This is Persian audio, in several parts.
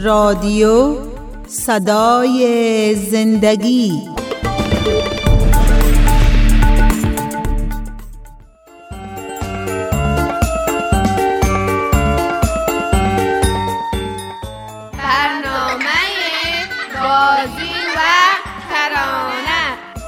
رادیو صدای زندگی. برنامه بازی و ترانه.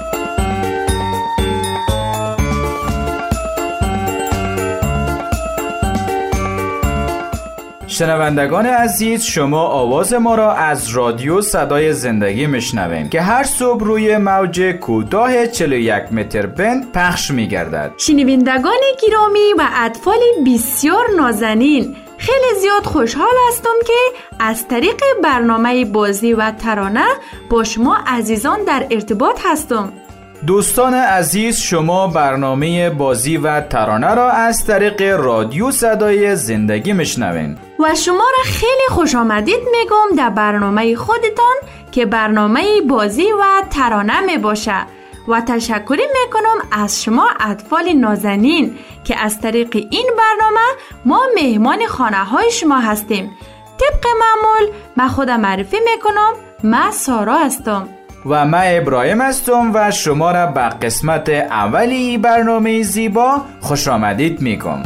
شنوندگان عزیز، شما آواز ما را از رادیو صدای زندگی میشنوین که هر صبح روی موج کوتاه 41 متر بند پخش میگردد. شنوندگان گرامی و اطفال بسیار نازنین، خیلی زیاد خوشحال هستم که از طریق برنامه بازی و ترانه با شما عزیزان در ارتباط هستم. دوستان عزیز، شما برنامه بازی و ترانه را از طریق رادیو صدای زندگی میشنوین و شما را خیلی خوش آمدید میگم در برنامه خودتان که برنامه بازی و ترانه می باشه و تشکری میکنم از شما اطفال نازنین که از طریق این برنامه ما مهمان خانه های شما هستیم. طبق معمول من خودم معرفی میکنم، من سارا هستم و من ابراهیم هستم و شما را به قسمت اولی برنامه زیبا خوش آمدید میگم.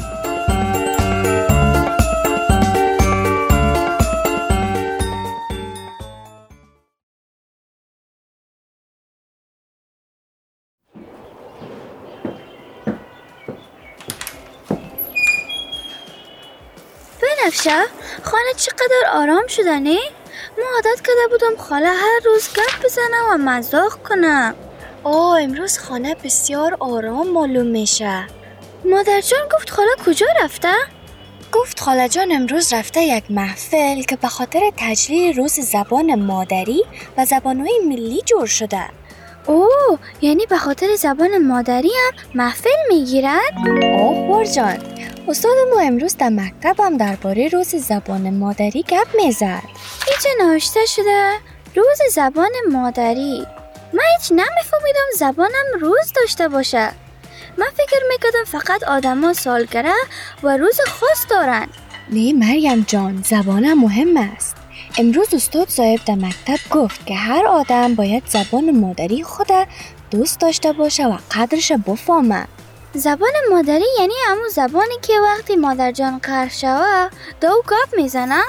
بنفشه خانه چقدر آرام شده نه؟ ما عادت کرده بودم خاله هر روز گپ بزنه و مزاح کنه. امروز خانه بسیار آرام معلوم میشه. مادر جان گفت خاله کجا رفته؟ گفت خاله جان امروز رفته یک محفل که به خاطر تجلیل روز زبان مادری و زبانهای ملی جور شده. یعنی به خاطر زبان مادری هم محفل میگیرد؟ خور جان، استاد ما امروز در مکتبم درباره روز زبان مادری گپ میزد. اینجا نوشته شده روز زبان مادری. من هیچ نمیفهمیدم زبانم روز داشته باشه. من فکر میکردم فقط آدما سالگرد و روز خاص دارن. نه مریم جان، زبانم مهم است. امروز استاد صاحب در مکتب گفت که هر آدم باید زبان مادری خود دوست داشته باشه و قدرش بفهمه. زبان مادری یعنی همون زبانی که وقتی مادر جان قهر شوه دو گپ میزنه؟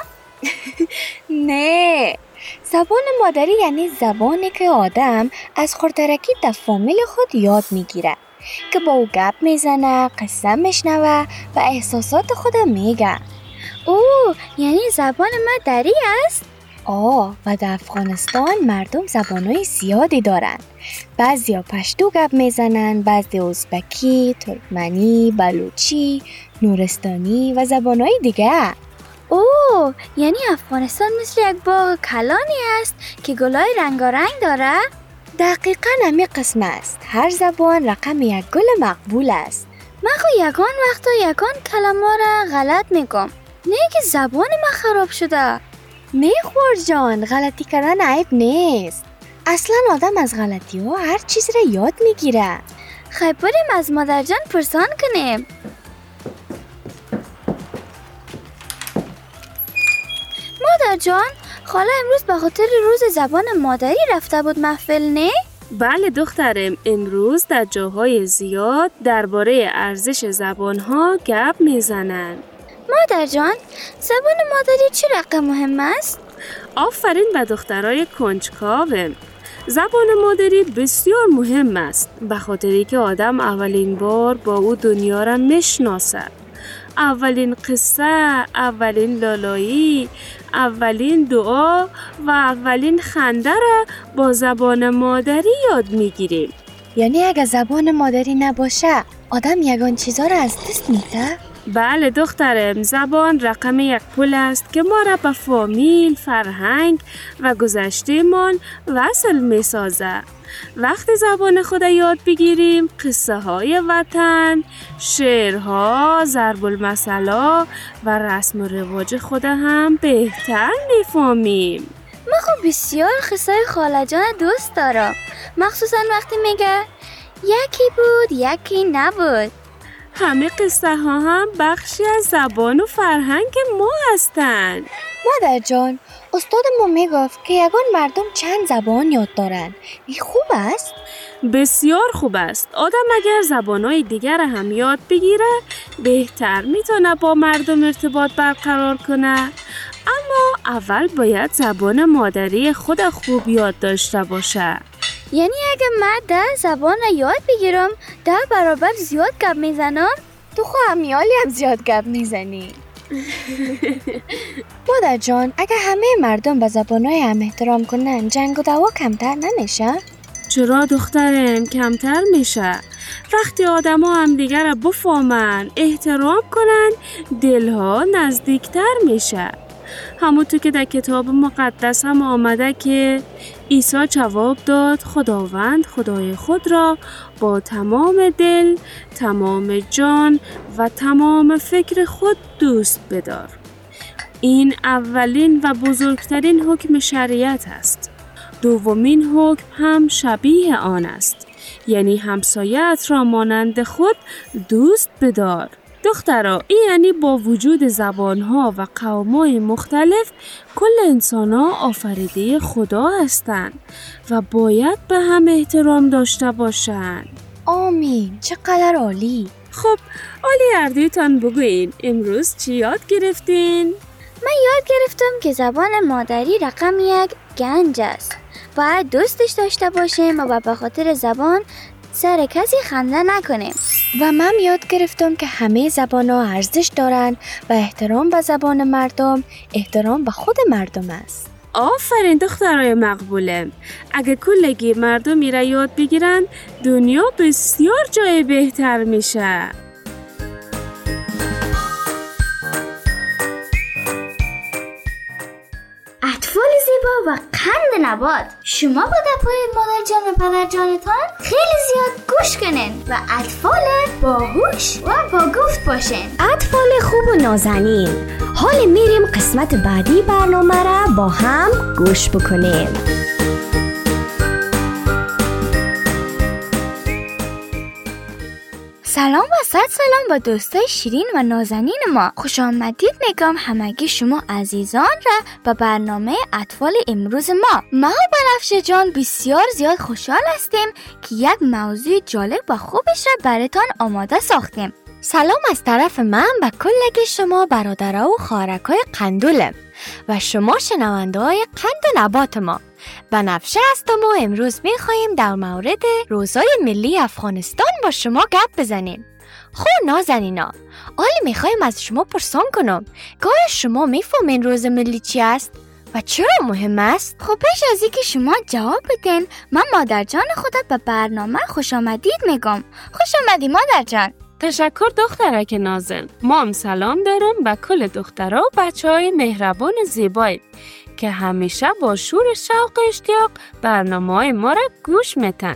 نه، زبان مادری یعنی زبانی که آدم از خردرکی در فامیل خود یاد میگیره که با او گپ میزنه، قصه میشنوه و احساسات خود میگه. یعنی زبان مادری است؟ و در افغانستان مردم زبانهای زیادی دارن. بعضیا پشتو گپ میزنن، بعضی ازبکی، ترکمنی، بلوچی، نورستانی و زبانهای دیگه. یعنی افغانستان مثل یک باغ کلانی است که گلای رنگارنگ داره؟ دقیقاً همین قسم است. هر زبان رقم یک گل مقبول است. من یکان وقتا یکان کلمه را غلط میگم. نه که زبان من خراب شده. نه خور جان، غلطی کردن عیب نیست. اصلا آدم از غلطی ها هر چیز را یاد میگیره. خیلی بریم از مادر جان پرسان کنیم. مادر جان، خاله امروز به خاطر روز زبان مادری رفته بود محفل نه؟ بله دخترم، امروز در جاهای زیاد درباره ارزش زبانها گپ میزنن. مادر جان، زبان مادری چه رقم مهم است؟ آفرین به دخترای کنجکاوم. زبان مادری بسیار مهم است به خاطری که آدم اولین بار با او دنیا را میشناسد. اولین قصه، اولین لالایی، اولین دعا و اولین خنده را با زبان مادری یاد میگیریم. یعنی اگه زبان مادری نباشه آدم یگان چیزا را از دست میده؟ بله دخترم، زبان رقم یک پل است که ما را به فامیل، فرهنگ و گذشته‌مان وصل می سازه. وقتی زبان خود یاد بگیریم قصه های وطن، شعرها، ضرب المثل و رسم و رواج خود هم بهتر می فهمیم. من بسیار قصه خاله جان دوست دارم، مخصوصا وقتی میگه یکی بود یکی نبود. همه قصه ها هم بخشی از زبان و فرهنگ ما هستند. مادر جان، استاد ما میگفت که یگان مردم چند زبان یاد دارن. این خوب است؟ بسیار خوب است. آدم اگر زبانهای دیگر هم یاد بگیره بهتر میتونه با مردم ارتباط برقرار کنه. اما اول باید زبان مادری خود خوب یاد داشته باشه. یعنی اگه من 10 زبان یاد بگیرم 10 برابر زیاد گپ میزنم؟ تو خود همیالی هم زیاد گپ میزنی. مادر جان، اگه همه مردم به زبانهای هم احترام کنن جنگ و دعوا کمتر نمیشه؟ چرا دخترم؟ کمتر میشه. وقتی آدم ها هم دیگر را بفهمن، احترام کنن، دلها نزدیکتر میشه. همونطور که در کتاب مقدس هم آمده که عیسی جواب داد خداوند خدای خود را با تمام دل، تمام جان و تمام فکر خود دوست بدار. این اولین و بزرگترین حکم شریعت است. دومین حکم هم شبیه آن است، یعنی همسایه‌ات را مانند خود دوست بدار. دخترا، این یعنی با وجود زبانها و قوم‌های مختلف کل انسان‌ها آفریده خدا هستند و باید به هم احترام داشته باشند. آمین، چقدر عالی. خب، عالی اردویتان بگوین امروز چی یاد گرفتین؟ من یاد گرفتم که زبان مادری رقم 1 گنج است. باید دوستش داشته باشیم و به خاطر زبان سر کسی خنده نکنیم. و من یاد گرفتم که همه زبان‌ها ارزش دارن و احترام به زبان مردم احترام به خود مردم است. آفرین دخترای مقبولم. اگه کلگی مردم را یاد بگیرن دنیا بسیار جای بهتر میشه. اطفال زیبا و قند نبات، شما با دپای مادر جان و پدر جانتان خیلی زیاد گوش کنین و اطفال باهوش و با گفت باشین. اطفال خوب و نازنین، حال میریم قسمت بعدی برنامه را با هم گوش بکنیم. سلام و صد سلام با دوستای شیرین و نازنین ما. خوش آمدید میگم همگی شما عزیزان را به برنامه اطفال امروز ما و بنفشه جان بسیار زیاد خوشحال هستیم که یک موضوع جالب و خوبش را براتان آماده ساختیم. سلام از طرف من به کلگی شما برادرها و خواهرکای قندولم و شما شنونده های قند و نبات ما. بنفشه هستم و امروز میخواییم در مورد روزهای ملی افغانستان با شما گپ بزنیم. خب نازنینا، حالا میخوایم از شما پرسان کنم که آیا شما میفهمین روز ملی چی است و چرا مهم است؟ خب پیش از اینکه شما جواب بدین من مادر جان خودت به برنامه خوش آمدید میگم. خوش آمدی مادر جان. تشکر دخترک نازن. ما هم سلام دارم به کل دخترها و بچهای مهربان زیبایی که همیشه با شور شوق و اشتیاق برنامه‌های ما را گوش میتن.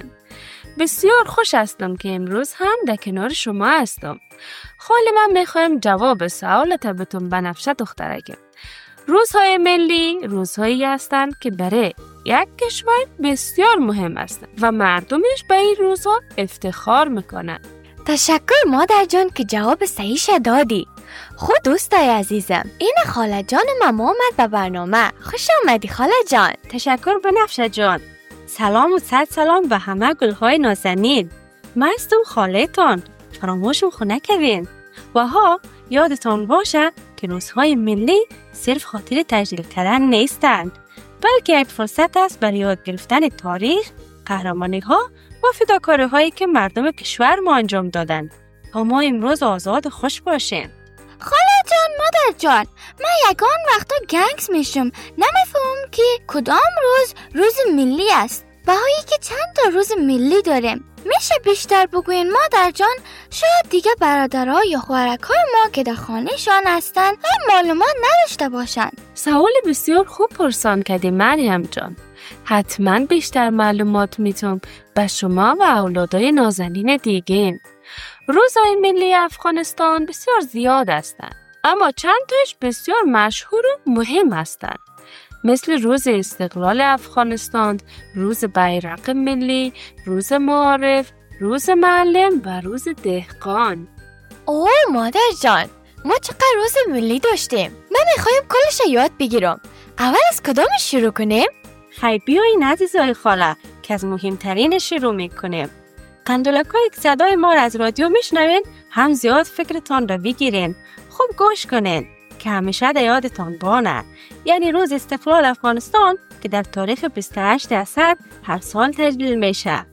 بسیار خوش هستم که امروز هم در کنار شما هستم. خاله من میخوایم جواب سوالت بهتون بنفشه دخترکم. روزهای ملی روزهایی هستند که برای یک کشور بسیار مهم هستند و مردمش به این روزها افتخار میکنن. تشکر مادر جان که جواب صحیح دادی. خود دوستای عزیزم، این خاله جان ما آمد به برنامه. خوش آمدی خاله جان. تشکر بنفشه جان. سلام و صد سلام به همه گلهای نازنین. من هستم خاله تان، فراموشم خونه نکنین. و ها یادتان باشه که روزهای ملی صرف خاطر تجلیل کردن نیستند، بلکه یک فرصت است برای یاد گرفتن تاریخ، قهرمانی ها و فداکاری هایی که مردم کشور ما انجام دادن تا ما امروز آزاد خوش باشیم. خاله جان مادر جان، من یکان وقتا گنگس میشم، نمیفهمم که کدام روز ملی است. بهایی که چند تا روز ملی داریم. میشه بیشتر بگوین مادر جان؟ شاید دیگه برادرها یا خواهرکای ما که در خانهشان هستن هم معلومات نداشته باشن. سوال بسیار خوب پرسان کردی مریم جان. حتما بیشتر معلومات میتونم به شما و اولادای نازنین دیگه. روزهای ملی افغانستان بسیار زیاد هستند، اما چند تاش بسیار مشهور و مهم هستند، مثل روز استقلال افغانستان، روز بیرق ملی، روز معارف، روز معلم و روز دهقان. اوه مادر جان، ما چقدر روز ملی داشتیم. من میخوایم کلش یاد بگیرم. اول از کدامش شروع کنیم؟ خیلی بیایین عزیزای خاله که از مهمترین شروع میکنیم. قندولکایی که صدای ما را از رادیو میشنوین هم زیاد فکرتان را بگیرین. خوب گوش کنین که همیشه در یادتان بانه. یعنی روز استقلال افغانستان که در تاریخ 28 اسد هر سال تجلیل میشه.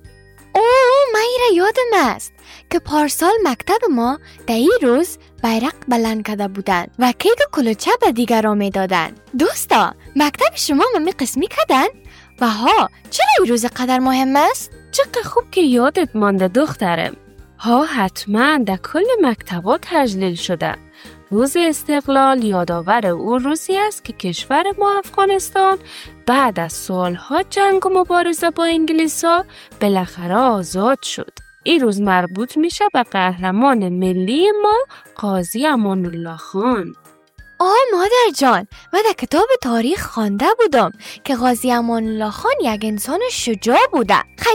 من ایره یادم است که پارسال مکتب ما در این روز بیرق بلند کرده بودن و کیک و کلوچه به دیگران میدادن. دوستا، مکتب شما ممی قسمی کردن؟ و ها، چرا این روز قدر مهم است؟ چقدر خوب که یادت مانده دخترم. ها حتما در کل مکتبات تجلیل شده. روز استقلال یادآور اون روزی است که کشور ما افغانستان بعد از سالها جنگ و مبارزه با انگلیس‌ها بالاخره آزاد شد. این روز مربوط میشه به قهرمان ملی ما قاضی امان الله خان. مادر جان، من در کتاب تاریخ خوانده بودم که قاضی امان الله خان یک انسان شجاع بوده.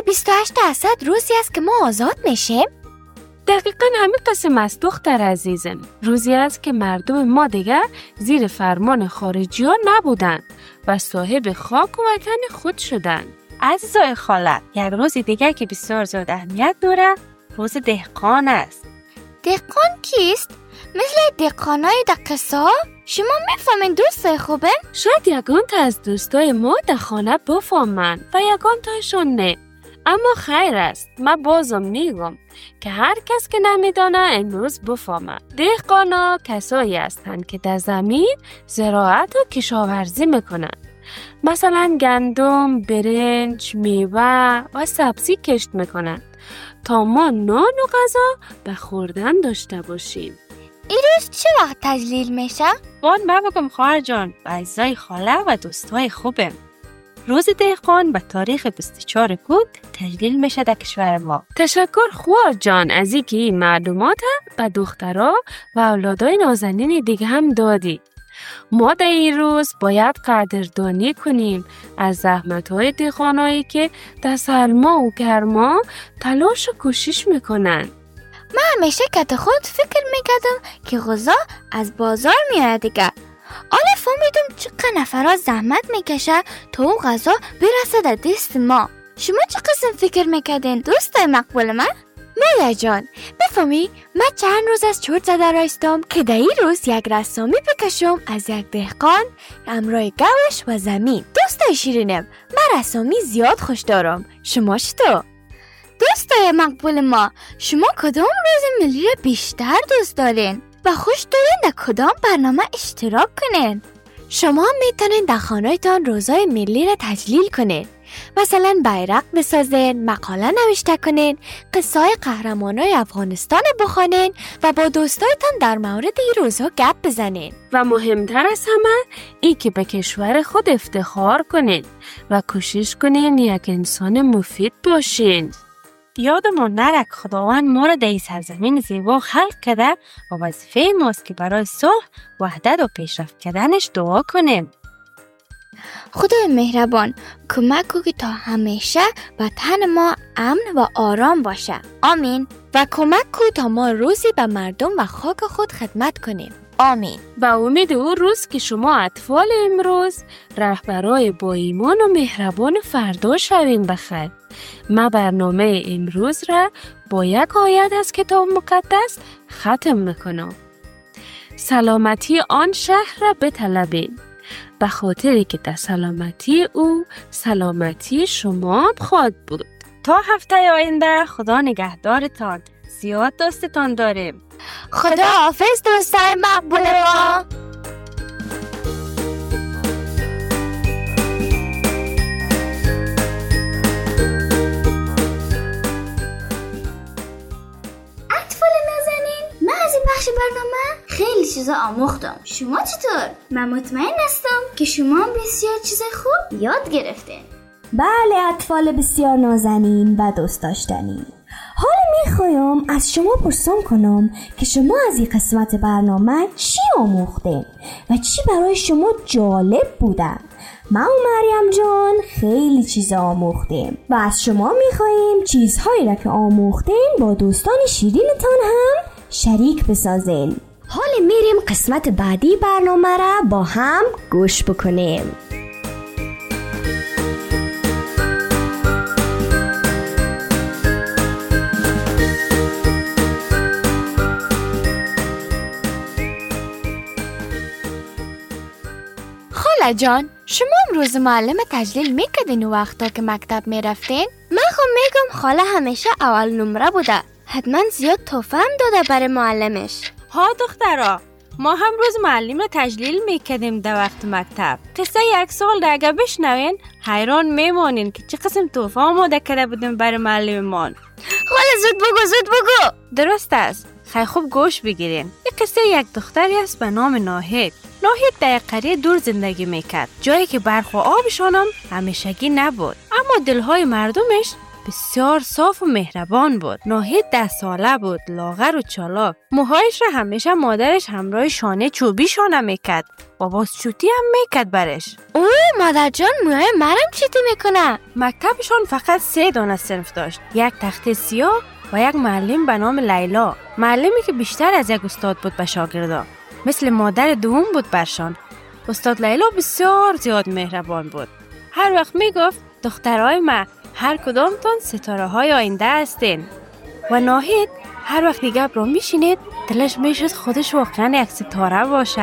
28 اسد روزی است که ما آزاد میشیم؟ دقیقاً همین قسم است دختر عزیزم. روزی است که مردم ما دیگر زیر فرمان خارجی ها نبودن و صاحب خاک و وطن خود شدن. عزیزای خاله، یک روز دیگر که بسیار زیاد اهمیت داره روز دهقان است. دهقان کیست؟ مثل دهقانای در قصه؟ شما میفهمین دوستای خوبه؟ شاید یگان تا از دوستای ما در خانه بفهمن و یگان تایشون نه. اما خیر است، من بازم میگم که هر کس که نمیدانه امروز بفهمه. دهقانا کسایی هستند که در زمین زراعت و کشاورزی میکنن. مثلا گندم، برنج، میوه و سبزی کشت میکنن تا ما نان و غذا به خوردن داشته باشیم. این روز چه وقت تجلیل میشه؟ من بگم خواهر جان و عزیزای خاله و دوستای خوبم. روز دهقان به تاریخ 24 کود تجلیل میشه در کشور ما. تشکر خواهر جان از اینکه این معلومات به دخترها و اولادای نازنین دیگه هم دادی. ما در این روز باید قدردانی کنیم از زحمت‌های دهقانایی که در سرما و گرما تلاش و کوشش میکنن. من همیشه کت خود فکر میکردم که غذا از بازار میاد دیگه. حالا فهمیدم چقدر نفرات زحمت میکشه تا اون غذا برسه در دست ما. شما چه قسم فکر میکردین دوستای مقبول من؟ مادر جان، بفهمی من چند روز از چرت زده رایستم که در این روز یک رسامی بکشم از یک دهقان همراه گوش و زمین. دوستای شیرینم، من رسامی زیاد خوش دارم. شما چطور؟ دوستای مقبول ما، شما کدام روز ملی را بیشتر دوست دارین و خوش دارین در کدام برنامه اشتراک کنین؟ شما میتونین در خانه‌تان روزای ملی را تجلیل کنین. مثلا بیرق بسازین، مقاله نوشته کنین، قصه های قهرمانای افغانستان بخوانین و با دوستایتان در مورد این روزها گپ بزنین. و مهمتر از همه ای که به کشور خود افتخار کنین و کوشش کنین یک انسان مفید باشین. یادمون نره خداوند ما را در این سرزمین زیبا خلق کرده و وظیفه ماست که برای صلح، وحدت و پیشرفت کردنش دعا کنیم. خدای مهربان کمک کنه تا همیشه وطن ما امن و آرام باشه. آمین. و کمک کنه تا ما روزی به مردم و خاک خود خدمت کنیم. آمین. با امید اون روز که شما اطفال امروز رهبرای با ایمان و مهربان فردا شوین بخیر. ما برنامه امروز را با یک آیت از کتاب مقدس ختم میکنم. سلامتی آن شهر را بطلبید، به خاطری که در سلامتی او سلامتی شما خواهد بود. تا هفته آینده خدا نگهدارتان. زیاد دوستتان داریم. خدا حافظ دوستای مقبول ما. بخش برنامه خیلی چیزا آموختم. شما چطور؟ من مطمئن هستم که شما بسیار چیزای خوب یاد گرفتین. بله اطفال بسیار نازنین و دوست داشتنی، حالا میخوایم از شما پرسم کنم که شما از این قسمت برنامه چی آموختین و چی برای شما جالب بوده. من و مریم جان خیلی چیزا آموختیم و از شما میخواییم چیزهایی را که آموختین با دوستان شیرینتان هم شریک بسازین. حالا میریم قسمت بعدی برنامه را با هم گوش بکنیم. خاله جان، شما امروز معلم تجلیل میکردین وقتا که مکتب میرفتین؟ من خب میگم خاله همیشه اول نمره بوده. حتما زیاد تحفه هم داده برای معلمش. ها دخترا، ما هم روز معلم را تجلیل میکردیم در وقت مکتب. قصه 1 سال در اگه بشنوین حیران میمانین که چه قسم تحفه آماده کرده بودیم برای معلممان. خاله زود بگو. درست است. خیلی خوب گوش بگیرین. یک قصه یک دختری است به نام ناهید. ناهید در قریه دور زندگی میکرد، جایی که برق و آبشان هم همیشگی نبود، اما دلهای مردمش بسیار صاف و مهربان بود. ناهید 10 ساله بود، لاغر و چالاک. موهایش را همیشه مادرش همراه شانه چوبی شانه میکرد و بازچوتی هم میکرد برش. اوه مادر جان، موهای مرم چیتی میکنه. مکتبشان فقط 3 دانه صنف داشت، یک تخته سیاه و یک معلم به نام لیلا، معلمی که بیشتر از یک استاد بود به شاگردا، مثل مادر دوم بود برشان. استاد لیلا بسیار زیاد مهربان بود. هر وقت میگفت دخترای ما هر کدامتون ستاره های آینده هستین. و ناهید هر وقت دیگه رو میشینید دلش میشد خودش واقعا یک ستاره باشه،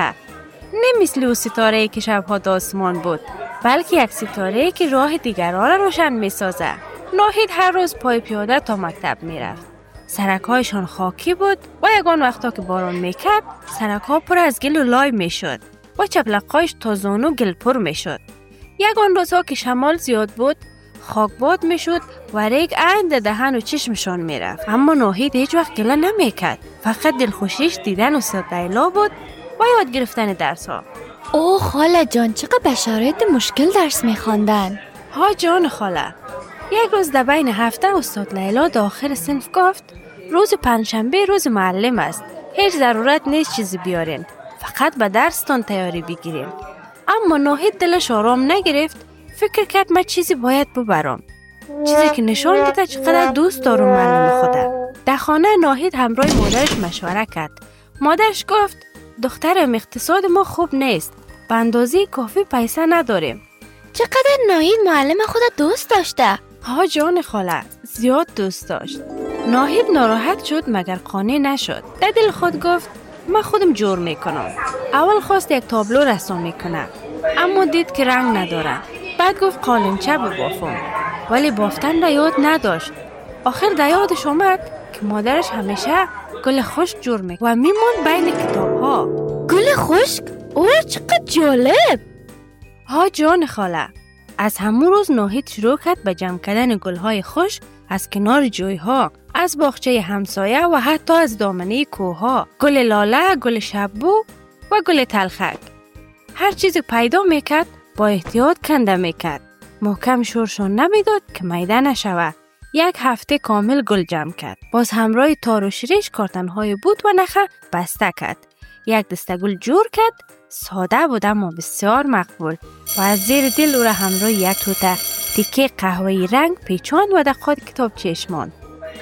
نه مثل اون ستاره‌ای که شبها در آسمان بود، بلکه یک ستاره‌ای که راه دیگران را روشن میسازه. ناهید هر روز پای پیاده تا مکتب میرفت. سرک‌هایشان خاکی بود و یگان وقتا که باران میکرد سرک‌ها پر از گل و لای میشد و چپلق‌هایش تا زانو گل پر میشد. یگان روزها که شمال زیاد بود خاکباد میشد و ریگ عند دهن و چشمشان میرفت، اما ناهید هیچ وقت گله نمیکرد، فقط دلخوشیش دیدن استاد لیلا بود و یاد گرفتن درس ها. اوه خاله جان، چقدر به شرایط مشکل درس میخواندن. ها جان خاله. یک روز در بین هفته استاد لیلا داخل صنف گفت روز پنجشنبه روز معلم است، هیچ ضرورت نیست چیزی بیارین، فقط به درستان تیاری بگیرین. اما ناهید دلش آرام نگرفت، فکر کرد من چیزی باید ببرم، چیزی که نشان بده چقدر دوست دارم معلم خودم. در خانه ناهید همراه مادرش مشوره کرد. مادرش گفت دخترم اقتصاد ما خوب نیست، به اندازه کافی پیسه نداریم. چقدر ناهید معلم خود دوست داشته. ها جان خاله، زیاد دوست داشت. ناهید ناراحت شد مگر قانع نشد. در دل خود گفت من خودم جور میکنم. اول خواست یک تابلو رسم میکنه، اما دید که رنگ نداره. بعد گفت قالنچه ببافم، ولی بافتن را یاد نداشت. آخر در یادش آمد که مادرش همیشه گل خشک جور میکنه و میموند بین کتاب ها. گل خشک؟ اوه چقدر جالب. ها جان خاله، از همون روز ناهید شروع کرد به جمع کردن گل‌های خشک از کنار جوی‌ها، از باغچه همسایه و حتی از دامنه کوه‌ها. گل لاله، گل شبو و گل تلخک. هر چیزی پیدا میکرد با احتیاط کنده میکرد. محکم شورشون نمیداد که میده نشود. 1 هفته کامل گل جمع کرد. باز همراه تار و شیرش کارتن‌های بود و نخه بسته کرد. 1 دسته گل جور کرد. ساده بود اما بسیار مقبول و از زیر دل او را همراه 1 توته تیکه قهوه‌ای رنگ پیچاند و در خود کتاب چشمان.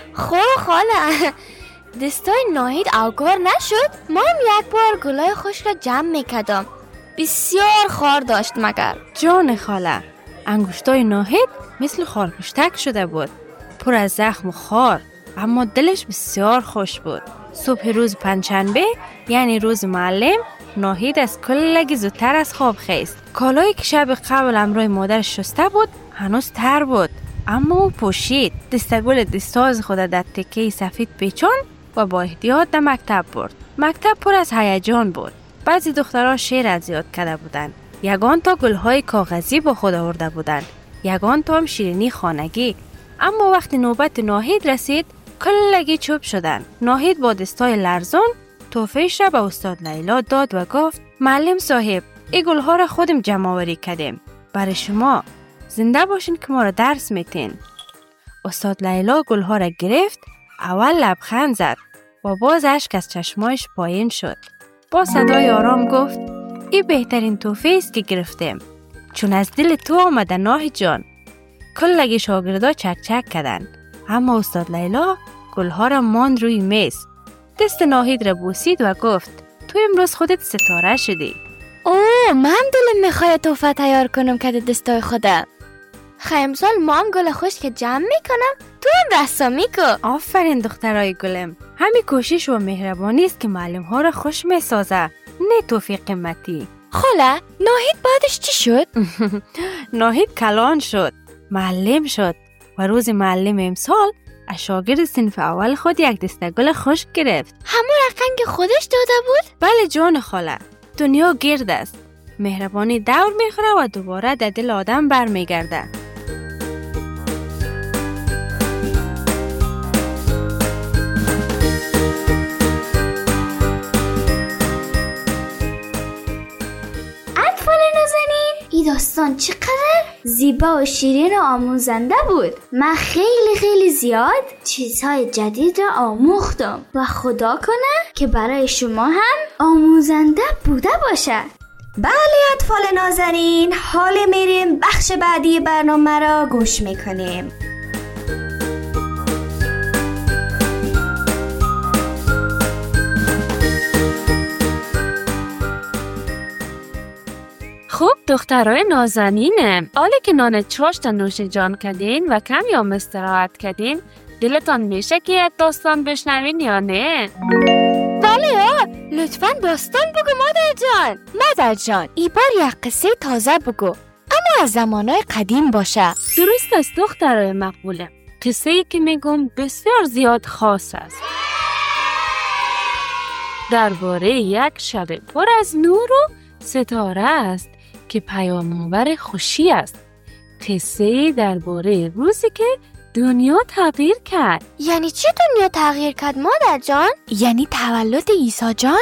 خاله، دستای ناهید اوگار نشد؟ ما هم 1 بار گلای خوش را جمع میکردم، بسیار خار داشت. مگر جان خاله، انگشتای ناهید مثل خارپشتک شده بود، پر از زخم و خار، اما دلش بسیار خوش بود. صبح روز پنجشنبه یعنی روز معلم، ناهید از کلگی زودتر از خواب خیست. کالایی که شب قبل همراه مادرش شسته بود هنوز تر بود، اما او پوشید. دستگل دستاز خود در تکه سفید پیچان و با احتیاط در مکتب برد. مکتب پر از هیجان بود. بعضی دخترها شعر از یاد کرده بودند، یگان تا گلهای کاغذی با خود آورده بودند، یگان تا هم شیرینی خانگی. اما وقتی نوبت ناهید رسید کلگی چوب شدند. ناهید با دستای لرزان تحفه‌اش را به استاد لیلا داد و گفت معلم صاحب، این گلها را خودم جمع آوری کردیم برای شما، زنده باشین که ما را درس میتین. استاد لیلا گلها را گرفت، اول لبخند زد و باز اشک از چشمایش پایین شد. با صدای آرام گفت این بهترین تحفه است که گرفتیم، چون از دل تو آمده ناهید جان. کلگی شاگردا چک چک کردند، اما استاد لیلا گلها را ماند روی میز. دست ناهید را بوسید و گفت تو امروز خودت ستاره شدی. اوه، من دلم میخواد تحفه تیار کنم که دستای خودم. امسال مام گل خوش که جمع میکنم، تو هم رسامی کن. آفرین دخترای گلم. همین کوشش و مهربانی است که معلم ها را خوش میسازه، نه توفیق قیمتی. خاله، ناهید بعدش چی شد؟ ناهید کلان شد، معلم شد و روز معلم امسال از شاگرد صنف اول خود یک دسته گل خوش گرفت. همون رقم که خودش داده بود؟ بله جان خاله، دنیا گرد است. مهربانی دور میخوره و دوباره در دل آدم برمیگرده. این داستان چقدر زیبا و شیرین و آموزنده بود. من خیلی زیاد چیزهای جدید را آموختم و خدا کنه که برای شما هم آموزنده بوده باشه. بله اطفال نازنین، حال میریم بخش بعدی برنامه را گوش میکنیم. خوب دخترای نازنینم، حالا که نان چاشت نوش جان کردین و کمی هم استراحت کردین، دلتان میشه که یک داستان بشنوین یا نه؟ بله، لطفاً داستان بگو مادر جان. ای بار یک قصه تازه بگو، اما از زمانهای قدیم باشه. درست است دخترای مقبولم. قصه ای که میگم بسیار زیاد خاص است. درباره یک شب پر از نور و ستاره است که پیام‌آور خوشی است. قصه درباره روزی که دنیا تغییر کرد. یعنی چی دنیا تغییر کرد مادر جان؟ یعنی تولد عیسی جان؟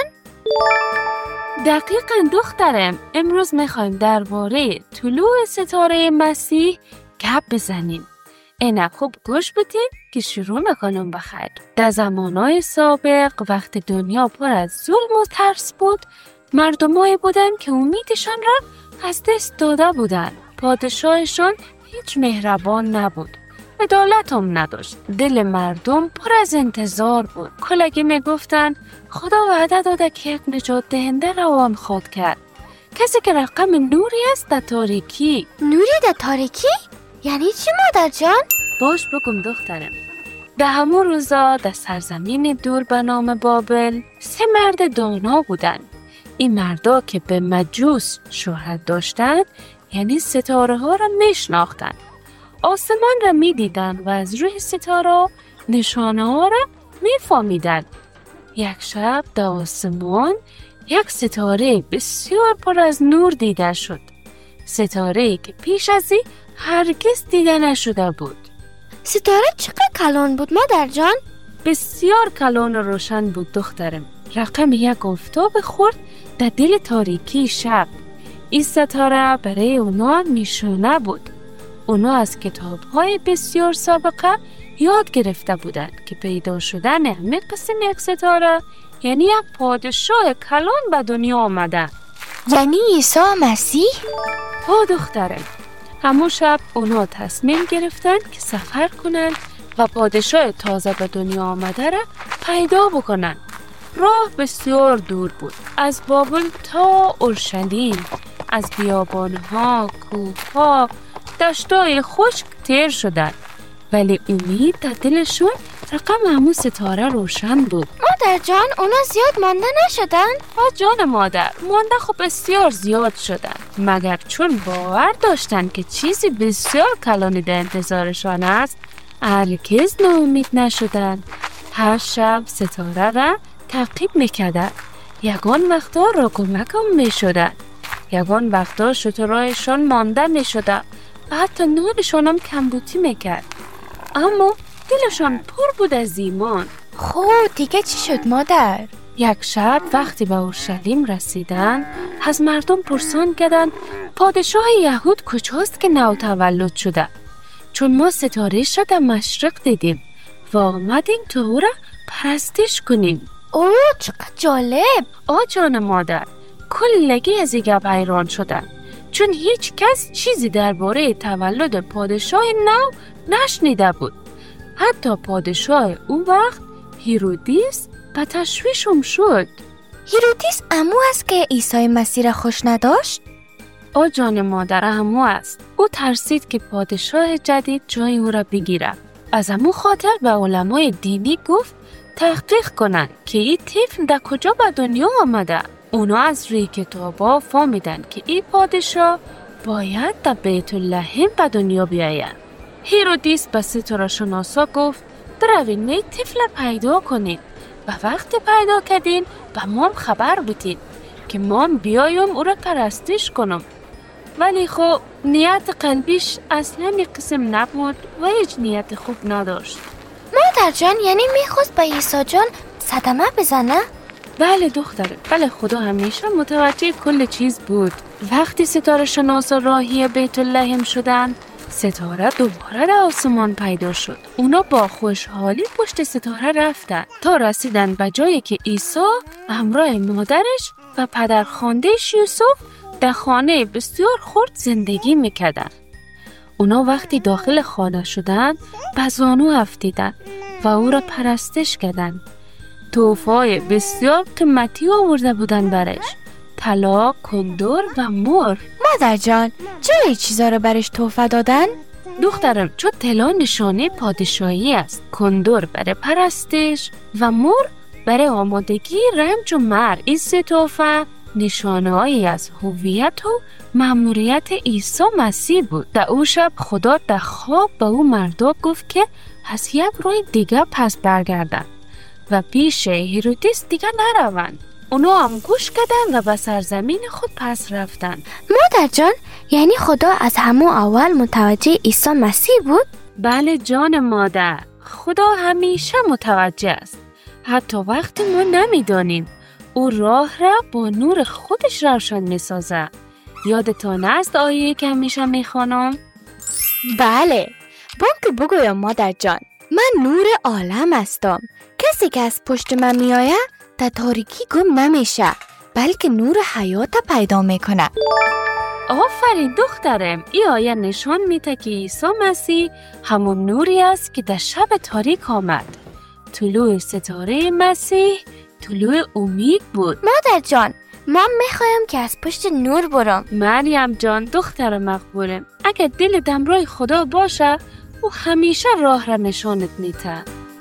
دقیقاً دخترم. امروز میخوایم درباره طلوع ستاره مسیح گپ بزنیم. اینا خوب گوش بدین که شروع میکنم بخیر. در زمانهای سابق وقتی دنیا پر از ظلم و ترس بود، مردمایی بودن که امیدشان را از دست داده بودن. پادشاهشان هیچ مهربان نبود، عدالت هم نداشت. دل مردم پر از انتظار بود. کلگی میگفتن خدا وعده داده که یک نجات دهنده روان خود کرد، کسی که رقم نوری است در تاریکی. نوری در تاریکی؟ یعنی چی مادر جان؟ باش بگم دخترم. در همون روزا در سرزمین دور به نام بابل 3 مرد دانا بودن. این مردا که به مجوس شهرت داشتند، یعنی ستاره ها را میشناختند. آسمان را میدیدند و از روی ستاره نشانه ها را میفهمیدند. یک شب در آسمان یک ستاره بسیار پر از نور دیده شد. ستاره‌ای که پیش از این هرگز دیده نشده بود. ستاره چقدر کلان بود مادر جان؟ بسیار کلان و روشن بود دخترم. رقم یک آفتاب خورد در دل تاریکی شب. این ستاره برای اونا نشانه بود. اونا از کتاب‌های بسیار سابقه یاد گرفته بودند که پیدا شدن همه قسم یک ستاره یعنی یک پادشاه کلان به دنیا آمده. یعنی عیسی مسیح؟ دخترم. همون شب اونا تصمیم گرفتن که سفر کنن و پادشاه تازه به دنیا آمده را پیدا بکنن. راه بسیار دور بود، از بابل تا اورشلیم، از بیابانها، کوهها، دشتای خشک تیر شدن، ولی امید در دلشون رقم همون ستاره روشن بود. مادر جان اونا زیاد مانده نشدن؟ جان مادر، مانده خب بسیار زیاد شدن، مگر چون باور داشتن که چیزی بسیار کلانی در انتظارشان است هرگز ناامید نشدن. هر شب ستاره را تعقیب میکردن. یگان وقتا را کمکم میشدن، یگان وقتا شترهایشان مانده میشدن و حتی نورشان هم کمبودی میکرد، اما دلشان پر بود از ایمان. خب دیگه چی شد مادر؟ یک شب وقتی به اورشلیم رسیدن، از مردم پرسان کردند پادشاه یهود کجاست که نو تولد شده؟ چون ما ستاره‌اش را در مشرق دیدیم و آمدیم تا او را پرستش کنیم. اوه چقدر جالب. جان مادر، کلگی از این گپ حیران شدند، چون هیچ کس چیزی درباره تولد پادشاه نو نشنیده بود. حتی پادشاه اون وقت هیرودیس به تشویشم شد. هیرودیس عمو است که عیسی مسیح را خوش نداشت؟ او جان مادر عمو است. او ترسید که پادشاه جدید جای او را بگیره. از عمو خاطر به علمای دینی گفت تحقیق کنند که این طفل در کجا به دنیا آمده. اونا از روی کتابا فهمیدن که این پادشاه باید در بیت لحم به دنیا بیاید. هیرودیس به ستاره شناسا گفت بروین می طفل پیدا کنید و وقت پیدا کردین به مام خبر بدین که مام بیایم او را پرستش کنم. ولی خب نیت قلبیش اصلا این قسم نبود و هیچ نیت خوب نداشت. مادر جان یعنی میخواست به عیسی جان صدمه بزنه؟ بله دختر، بله خدا همیشه متوجه کل چیز بود. وقتی ستاره شناسا راهی بیت لحم شدن، ستاره دوباره در آسمان پیدا شد. اونا با خوشحالی پشت ستاره رفتن تا رسیدن به جایی که عیسی همراه مادرش و پدرخوانده‌اش یوسف در خانه بسیار خرد زندگی میکردن. اونا وقتی داخل خانه شدن به زانو افتیدن و او را پرستش کردن. تحفه‌های بسیار قیمتی آورده بودن برش: طلا، کندور و مر. مادر جان چرا این چیزا رو برش تحفه دادن؟ دخترم چون طلا نشانه پادشاهی است، کندور برای پرستش و مر برای آمادگی رنج و مرگ. این سه تحفه نشانه‌هایی از هویت و مأموریت عیسی مسیح بود. در او شب خدا در خواب به او مردا گفت که از یک راه دیگه پس برگردن و پیش هیرودیس دیگه نروند. اونا هم گوش کردن و به سرزمین خود پس رفتن. مادر جان یعنی خدا از همون اول متوجه عیسی مسیح بود؟ بله جان مادر، خدا همیشه متوجه است، حتی وقتی ما نمیدانیم. او راه را با نور خودش روشن میسازه. یادتان است آیه که همیشه میخوانم؟ بله، بانک بگویم مادر جان، من نور عالم هستم. کسی که از پشت من میآید در تاریکی گم نمیشه، بلکه نور حیات پیدا میکنه. آفرین دخترم، این آیه نشان میده که عیسی مسیح همون نوری است که در شب تاریک آمد. طلوع ستاره مسیح طلوع امید بود. مادر جان من میخوایم که از پشت نور برم. مریم جان دختر مقبولم، اگر دل دمرای خدا باشه او همیشه راه را نشانت میده.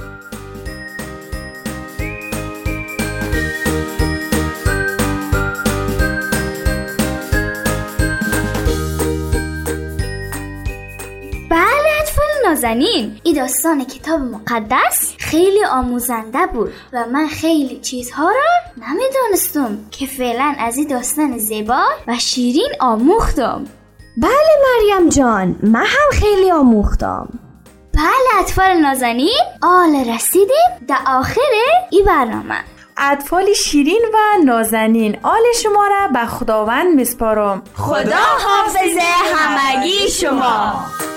نازنین، این داستان کتاب مقدس خیلی آموزنده بود و من خیلی چیزها را نمیدونستم که فعلا از این داستان زیبا و شیرین آموختم. بله مریم جان، من هم خیلی آموختم. بله اطفال نازنین، آل رسیدیم در آخر این برنامه. اطفال شیرین و نازنین، آل شما را به خداوند میسپارم. خدا حافظ همگی شما.